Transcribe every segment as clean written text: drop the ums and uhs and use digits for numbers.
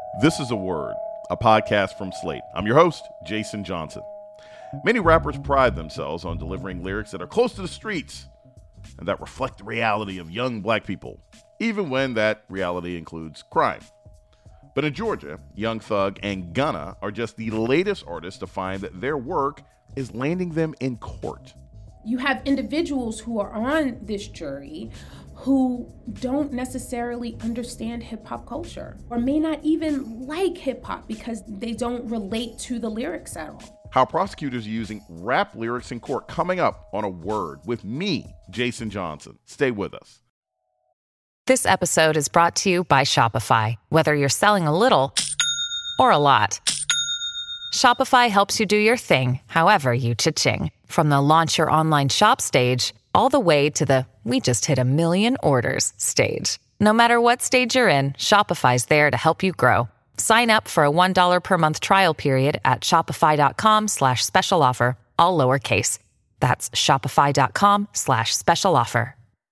This is A Word, a podcast from Slate. I'm your host, Jason Johnson. Many rappers pride themselves on delivering lyrics that are close to the streets and that reflect the reality of young black people, even when that reality includes crime. But in Georgia, Young Thug and Gunna are just the latest artists to find that their work is landing them in court. You have individuals who are on this jury who don't necessarily understand hip-hop culture or may not even like hip-hop because they don't relate to the lyrics at all. How prosecutors are using rap lyrics in court, coming up on A Word with me, Jason Johnson. Stay with us. This episode is brought to you by Shopify. Whether you're selling a little or a lot, Shopify helps you do your thing, however you cha-ching. From the launch your online shop stage, all the way to the we just hit 1 million orders stage. No matter what stage you're in, Shopify's there to help you grow. Sign up for a $1 per month trial period at shopify.com/special offer, all lowercase. That's shopify.com/special offer.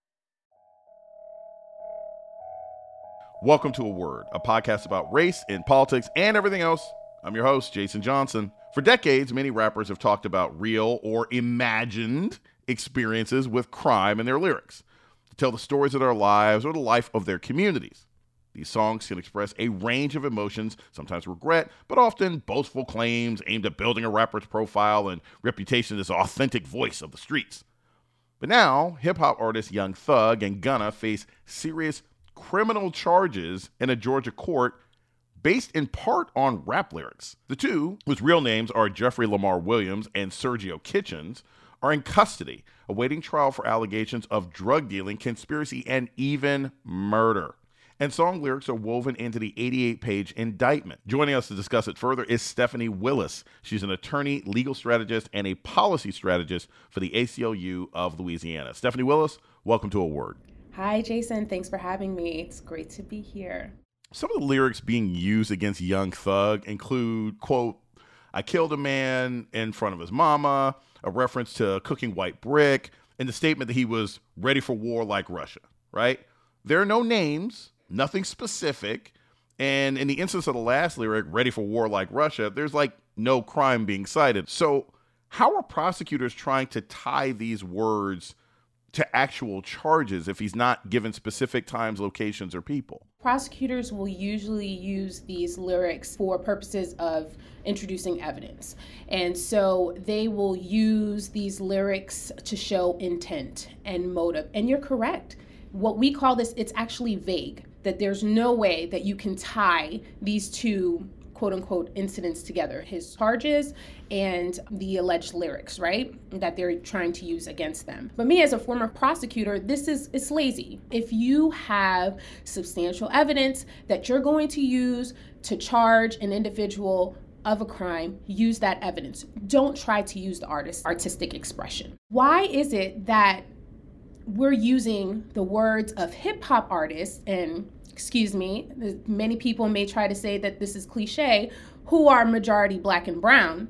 Welcome to A Word, a podcast about race and politics and everything else. I'm your host, Jason Johnson. For decades, many rappers have talked about real or imagined experiences with crime in their lyrics to tell the stories of their lives or the life of their communities. These songs can express a range of emotions, sometimes regret, but often boastful claims aimed at building a rapper's profile and reputation as an authentic voice of the streets. But now, hip-hop artists Young Thug and Gunna face serious criminal charges in a Georgia court based in part on rap lyrics. The two, whose real names are Jeffrey Lamar Williams and Sergio Kitchens, are in custody, awaiting trial for allegations of drug dealing, conspiracy, and even murder. And song lyrics are woven into the 88-page indictment. Joining us to discuss it further is Stephanie Willis. She's an attorney, legal strategist, and a policy strategist for the ACLU of Louisiana. Stephanie Willis, welcome to A Word. Hi, Jason. Thanks for having me. It's great to be here. Some of the lyrics being used against Young Thug include, quote, "I killed a man in front of his mama," a reference to cooking white brick, and the statement that he was ready for war like Russia, right? There are no names, nothing specific, and in the instance of the last lyric, ready for war like Russia, there's like no crime being cited. So how are prosecutors trying to tie these words to actual charges if he's not given specific times, locations, or people? Prosecutors will usually use these lyrics for purposes of introducing evidence. And so they will use these lyrics to show intent and motive. And you're correct. What we call this, it's actually vague, that there's no way that you can tie these two quote unquote incidents together, his charges and the alleged lyrics, right, that they're trying to use against them. But me as a former prosecutor, it's lazy. If you have substantial evidence that you're going to use to charge an individual of a crime, use that evidence. Don't try to use the artist's artistic expression. Why is it that we're using the words of hip hop artists, and excuse me, many people may try to say that this is cliche, who are majority black and brown?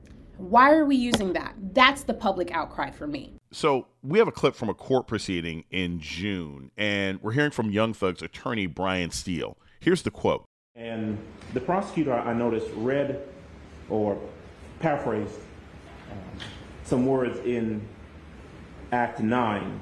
Why are we using that? That's the public outcry for me. So we have a clip from a court proceeding in June, and we're hearing from Young Thug's attorney, Brian Steele. Here's the quote. And the prosecutor, I noticed, read or paraphrased some words in Act 9.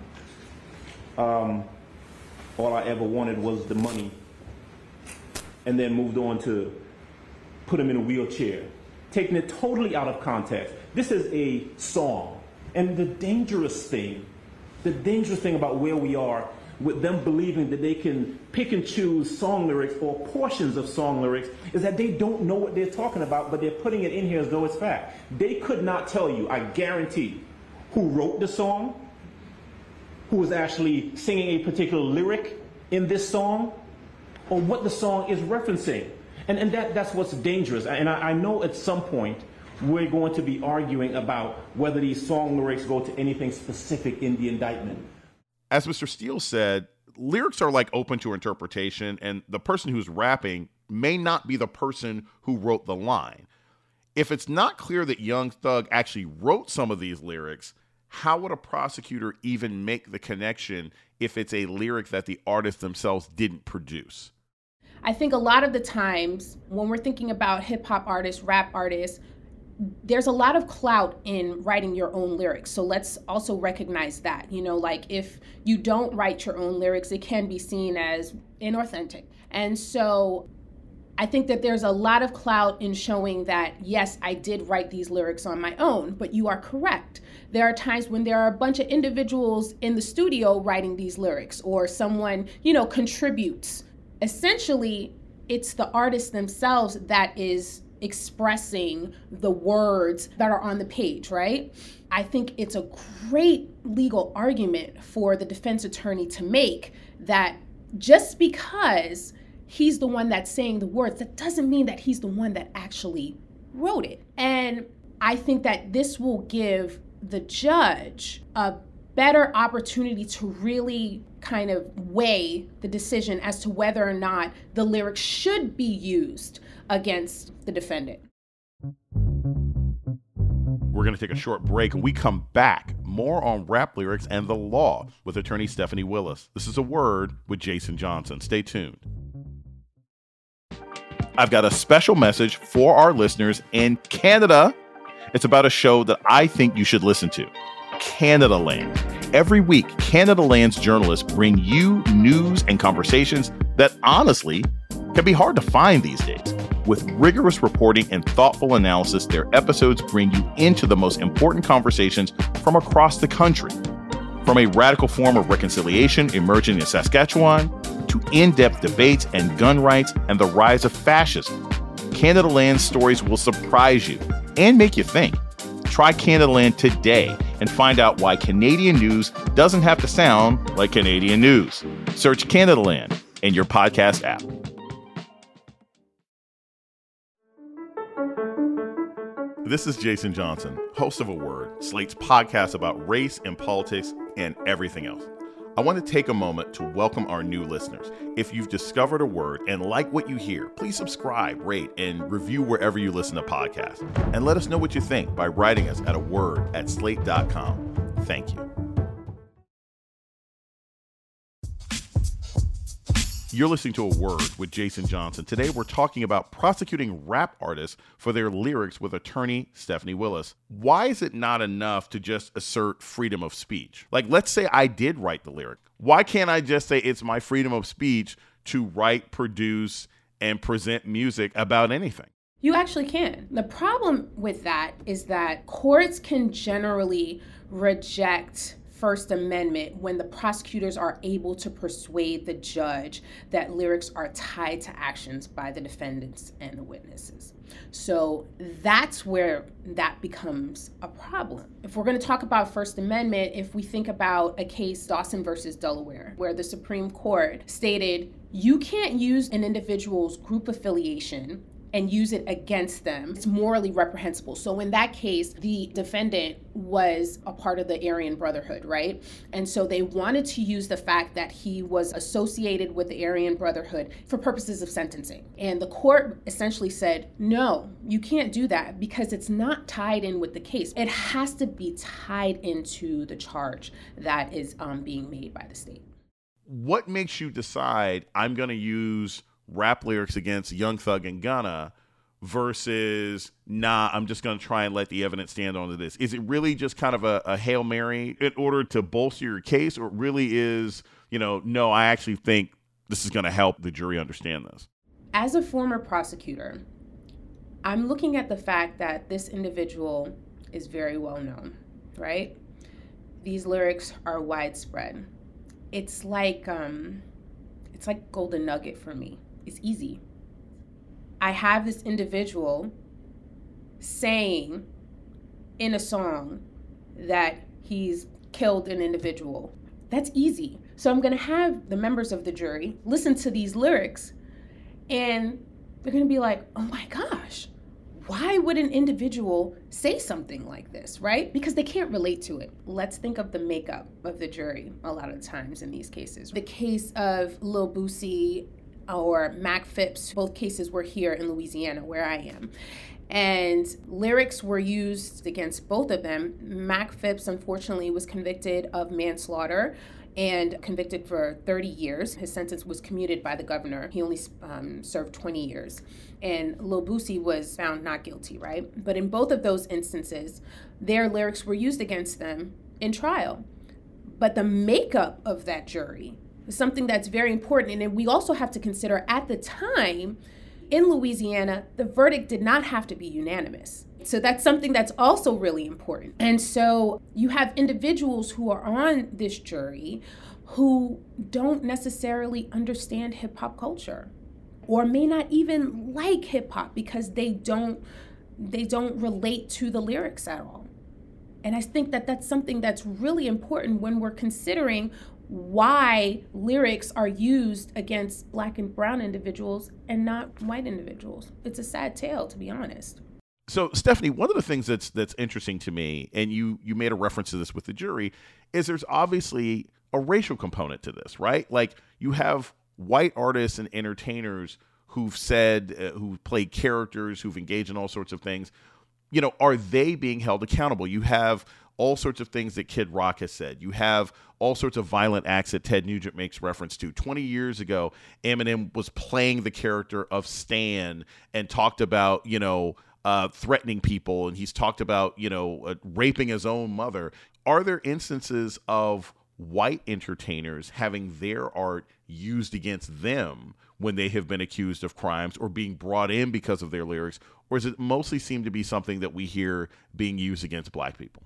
All I ever wanted was the money, and then moved on to put him in a wheelchair, taking it totally out of context. This is a song, and the dangerous thing about where we are with them believing that they can pick and choose song lyrics or portions of song lyrics is that they don't know what they're talking about, but they're putting it in here as though it's fact. They could not tell you, I guarantee, who wrote the song, who was actually singing a particular lyric in this song, or what the song is referencing. And that's what's dangerous. And I know at some point we're going to be arguing about whether these song lyrics go to anything specific in the indictment. As Mr. Steele said, lyrics are like open to interpretation, and the person who's rapping may not be the person who wrote the line. If it's not clear that Young Thug actually wrote some of these lyrics, how would a prosecutor even make the connection if it's a lyric that the artists themselves didn't produce? I think a lot of the times when we're thinking about hip hop artists, rap artists, there's a lot of clout in writing your own lyrics. So let's also recognize that, like if you don't write your own lyrics, it can be seen as inauthentic. And so I think that there's a lot of clout in showing that, yes, I did write these lyrics on my own, but you are correct. There are times when there are a bunch of individuals in the studio writing these lyrics, or someone, contributes. Essentially, it's the artists themselves that is expressing the words that are on the page, right? I think it's a great legal argument for the defense attorney to make that just because he's the one that's saying the words, that doesn't mean that he's the one that actually wrote it. And I think that this will give the judge a better opportunity to really kind of weigh the decision as to whether or not the lyrics should be used against the defendant. We're going to take a short break. When we come back, more on rap lyrics and the law with attorney Stephanie Willis. This is A Word with Jason Johnson. Stay tuned. I've got a special message for our listeners in Canada. It's about a show that I think you should listen to, Canadaland. Every week, Canadaland's journalists bring you news and conversations that honestly can be hard to find these days. With rigorous reporting and thoughtful analysis, their episodes bring you into the most important conversations from across the country. From a radical form of reconciliation emerging in Saskatchewan to in-depth debates and gun rights and the rise of fascism, Canadaland's stories will surprise you and make you think. Try Canadaland today and find out why Canadian news doesn't have to sound like Canadian news. Search Canadaland in your podcast app. This is Jason Johnson, host of A Word, Slate's podcast about race and politics and everything else. I want to take a moment to welcome our new listeners. If you've discovered A Word and like what you hear, please subscribe, rate, and review wherever you listen to podcasts. And let us know what you think by writing us at aword@slate.com. Thank you. You're listening to A Word with Jason Johnson. Today, we're talking about prosecuting rap artists for their lyrics with attorney Stephanie Willis. Why is it not enough to just assert freedom of speech? Like, let's say I did write the lyric. Why can't I just say it's my freedom of speech to write, produce, and present music about anything? You actually can. The problem with that is that courts can generally reject First Amendment when the prosecutors are able to persuade the judge that lyrics are tied to actions by the defendants and the witnesses. So that's where that becomes a problem. If we're going to talk about First Amendment, if we think about a case, Dawson versus Delaware, where the Supreme Court stated you can't use an individual's group affiliation and use it against them. It's morally reprehensible. So in that case, the defendant was a part of the Aryan Brotherhood, right? And so they wanted to use the fact that he was associated with the Aryan Brotherhood for purposes of sentencing. And the court essentially said, no, you can't do that because it's not tied in with the case. It has to be tied into the charge that is being made by the state. What makes you decide I'm going to use rap lyrics against Young Thug and Gunna versus, nah, I'm just going to try and let the evidence stand onto this? Is it really just kind of a Hail Mary in order to bolster your case, or it really is, no, I actually think this is going to help the jury understand this? As a former prosecutor, I'm looking at the fact that this individual is very well known, right? These lyrics are widespread. It's like golden nugget for me. It's easy. I have this individual saying in a song that he's killed an individual. That's easy. So I'm going to have the members of the jury listen to these lyrics and they're going to be like, oh my gosh, why would an individual say something like this, right? Because they can't relate to it. Let's think of the makeup of the jury a lot of times in these cases. The case of Lil Boosie or Mac Phipps, both cases were here in Louisiana, where I am. And lyrics were used against both of them. Mac Phipps, unfortunately, was convicted of manslaughter and convicted for 30 years. His sentence was commuted by the governor. He only served 20 years. And Lil Boosie was found not guilty, right? But in both of those instances, their lyrics were used against them in trial. But the makeup of that jury is something that's very important. And we also have to consider at the time in Louisiana, the verdict did not have to be unanimous. So that's something that's also really important. And so you have individuals who are on this jury who don't necessarily understand hip hop culture or may not even like hip hop because they don't relate to the lyrics at all. And I think that that's something that's really important when we're considering why lyrics are used against Black and brown individuals and not white individuals. It's a sad tale, to be honest. So, Stephanie, one of the things that's interesting to me, and you made a reference to this with the jury, is there's obviously a racial component to this, right? Like, you have white artists and entertainers who've said, who've played characters, who've engaged in all sorts of things. You know, are they being held accountable? You have all sorts of things that Kid Rock has said. You have all sorts of violent acts that Ted Nugent makes reference to. 20 years ago, Eminem was playing the character of Stan and talked about, threatening people, and he's talked about, raping his own mother. Are there instances of white entertainers having their art used against them when they have been accused of crimes or being brought in because of their lyrics? Or does it mostly seem to be something that we hear being used against Black people?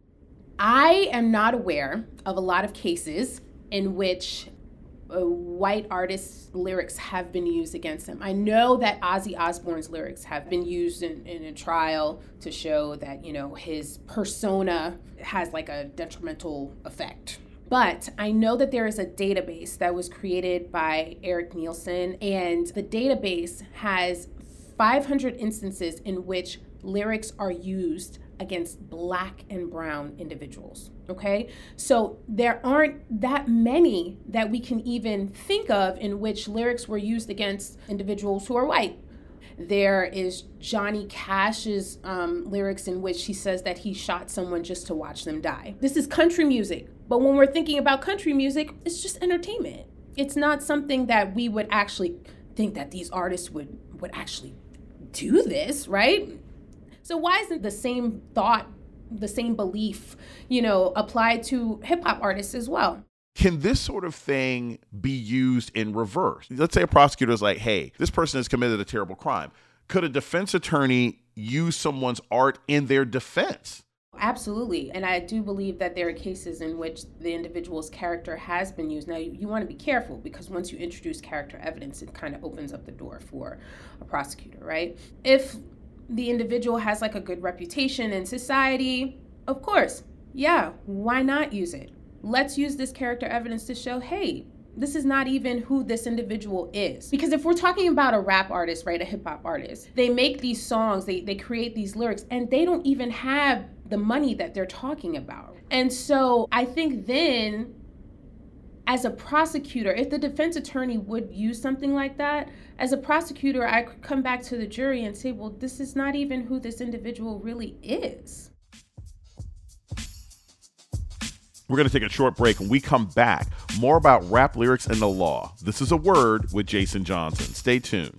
I am not aware of a lot of cases in which white artists' lyrics have been used against them. I know that Ozzy Osbourne's lyrics have been used in a trial to show that, his persona has like a detrimental effect. But I know that there is a database that was created by Eric Nielsen, and the database has 500 instances in which lyrics are used against Black and brown individuals, okay? So there aren't that many that we can even think of in which lyrics were used against individuals who are white. There is Johnny Cash's lyrics in which he says that he shot someone just to watch them die. This is country music, but when we're thinking about country music, it's just entertainment. It's not something that we would actually think that these artists would actually do this, right? So why isn't the same thought, the same belief, applied to hip hop artists as well? Can this sort of thing be used in reverse? Let's say a prosecutor is like, hey, this person has committed a terrible crime. Could a defense attorney use someone's art in their defense? Absolutely. And I do believe that there are cases in which the individual's character has been used. Now, you want to be careful because once you introduce character evidence, it kind of opens up the door for a prosecutor, right? If the individual has like a good reputation in society, of course, yeah, why not use it? Let's use this character evidence to show, hey, this is not even who this individual is. Because if we're talking about a rap artist, right, a hip hop artist, they make these songs, they create these lyrics, and they don't even have the money that they're talking about. And so I think then, as a prosecutor, if the defense attorney would use something like that, as a prosecutor, I could come back to the jury and say, well, this is not even who this individual really is. We're going to take a short break. When we come back, more about rap lyrics and the law. This is A Word with Jason Johnson. Stay tuned.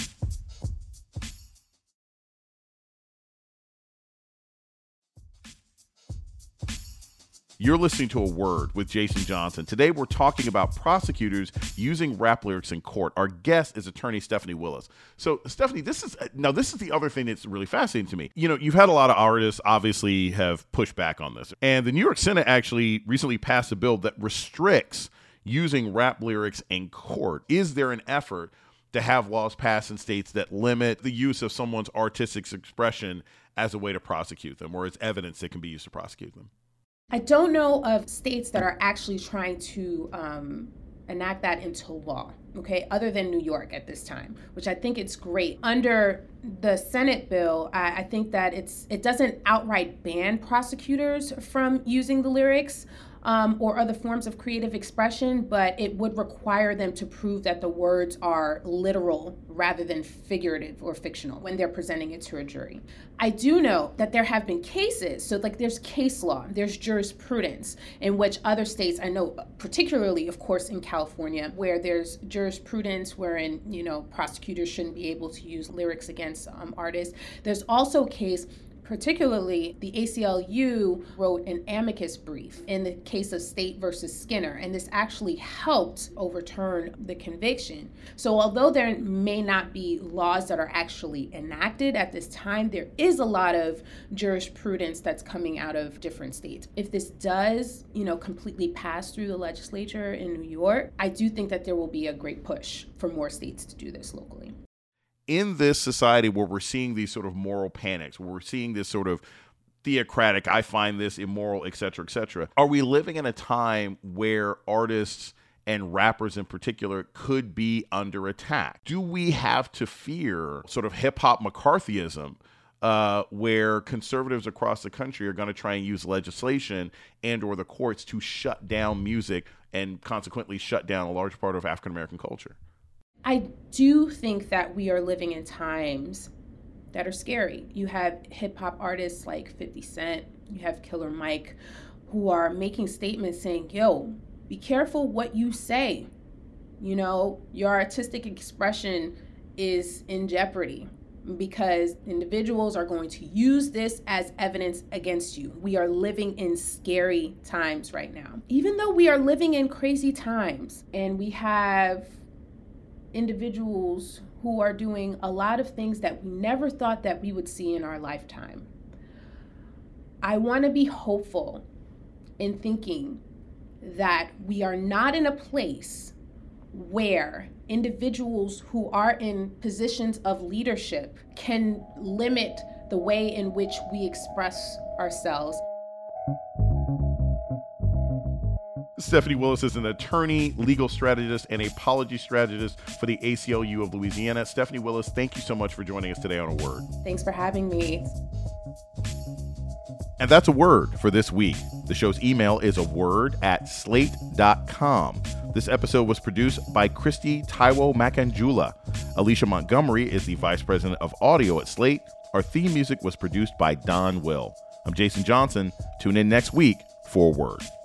You're listening to A Word with Jason Johnson. Today, we're talking about prosecutors using rap lyrics in court. Our guest is attorney Stephanie Willis. So, Stephanie, this is the other thing that's really fascinating to me. You've had a lot of artists obviously have pushed back on this. And the New York Senate actually recently passed a bill that restricts using rap lyrics in court. Is there an effort to have laws passed in states that limit the use of someone's artistic expression as a way to prosecute them, or as evidence that can be used to prosecute them? I don't know of states that are actually trying to enact that into law, okay, other than New York at this time, which I think it's great. Under the Senate bill, I think that it doesn't outright ban prosecutors from using the lyrics, or other forms of creative expression, but it would require them to prove that the words are literal rather than figurative or fictional when they're presenting it to a jury. I do know that there have been cases, so like there's case law, there's jurisprudence in which other states, I know particularly, of course, in California, where there's jurisprudence wherein, prosecutors shouldn't be able to use lyrics against artists. There's also a case, particularly the ACLU wrote an amicus brief in the case of State versus Skinner, and this actually helped overturn the conviction. So although there may not be laws that are actually enacted at this time, there is a lot of jurisprudence that's coming out of different states. If this does, completely pass through the legislature in New York, I do think that there will be a great push for more states to do this locally. In this society where we're seeing these sort of moral panics, where we're seeing this sort of theocratic, I find this immoral, et cetera, are we living in a time where artists and rappers in particular could be under attack? Do we have to fear sort of hip-hop McCarthyism, where conservatives across the country are going to try and use legislation and or the courts to shut down music and consequently shut down a large part of African-American culture? I do think that we are living in times that are scary. You have hip-hop artists like 50 Cent, you have Killer Mike, who are making statements saying, be careful what you say. Your artistic expression is in jeopardy because individuals are going to use this as evidence against you. We are living in scary times right now. Even though we are living in crazy times and we have individuals who are doing a lot of things that we never thought that we would see in our lifetime, I want to be hopeful in thinking that we are not in a place where individuals who are in positions of leadership can limit the way in which we express ourselves. Stephanie Willis is an attorney, legal strategist, and a policy strategist for the ACLU of Louisiana. Stephanie Willis, thank you so much for joining us today on A Word. Thanks for having me. And that's A Word for this week. The show's email is aword@slate.com. This episode was produced by Christy Taiwo Makanjula. Alicia Montgomery is the vice president of audio at Slate. Our theme music was produced by Don Will. I'm Jason Johnson. Tune in next week for A Word.